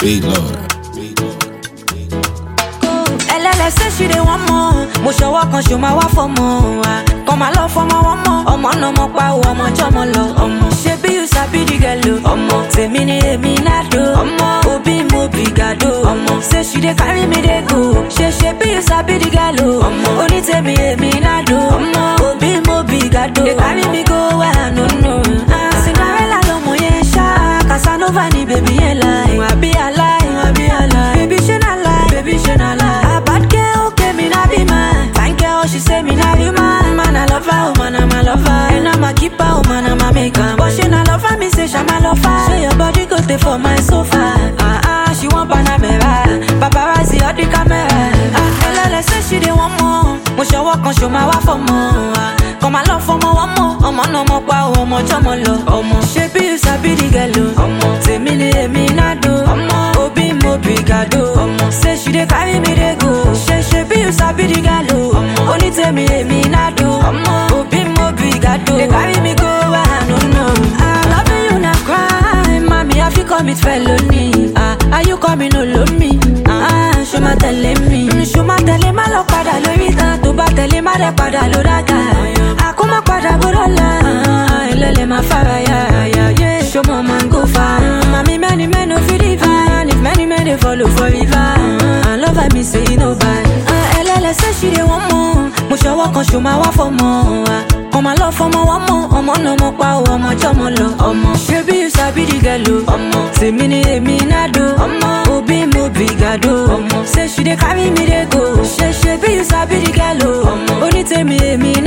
Big Lord. Say she dey want more. Mo ṣọwọ́ kan ṣo máa wá fọmọ. Kàn máa lọ fọmọ wọn mọ́. Ọmọ náà mọ pa o, ọmọ jọmọ lọ. Ọmọ ṣebí you sabi the girl o. Ọmọ tèmi ni èmi náà do. Ọmọ òbí mo bì gàdó. Ọmọ say she dey carry me dey go. Ṣebí you sabi the girl o. Ọmọ oní tèmi èmi náà do. Ọmọ òbí mo bì gàdó. Dey carry me go where I no know. Cinderella lọmọ yẹn ṣá. Casanova ni bèbí yẹn láì. Wà bí aláì, wà bí aláì. Bèbí ṣe náà láì, bèbí ṣe náà láì. She say me not human. Man, I love her, oh man, I'm a lover. And I'm a keeper, oh man, I'm a maker. But she not love her, me say she my lover. Say your body go stay for my sofa. She want Panamera. Paparazzi all the camera. Let's say she dey want more. Mo ṣọwọ́ kan ṣo máa wá fọmọ. Come along for more, one more. Ọmọ náà mọ pa o, ọmọ jọmọ lọ. Ọmọ ṣebí you sabi the girl o. Ọmọ tèmi ni èmi náà do. Ọmọ òbí mo bì gàdó. Ọmọ say she dey carry me dey go. Ṣebí you sabi the girl o. Only tell me èmi náà do. Ọmọ òbí mo bì gàdó. They carry me go where I no know. Loving you na crime, mami I fit commit felony. Are you coming alone me? Ṣo ma tẹ̀lé mi? Ṣo ma tẹ̀lé má lọ padà lórí ìtàn. Tó bá tẹ̀lé má rẹ̀ padà lórí àga. Àkó má padà bọ́dọ̀ la. Ẹlẹ́lẹ̀ má fara ya. Ṣo mọ̀ máa ń go far? Mami many men no fit divine. If many men dey follow for river. Love her me say no bad. Ẹlẹ́lẹ̀ say she dey want more. Mo ṣọwọ́ kan ṣo máa wá fọmọ. Kàn máa lọ fọmọ wọn mọ́. Ọmọ náà mọ pa o, ọmọ jọmọ lọ. Ọmọ ṣebí you sabi the girl o. Ọmọ tèmi ni èmi náà do. Ọmọ òbí mo bì gàdó. Ọmọ say she dey carry me dey go. Ṣebí you sabi the girl o. Ọmọ oní tèmi èmi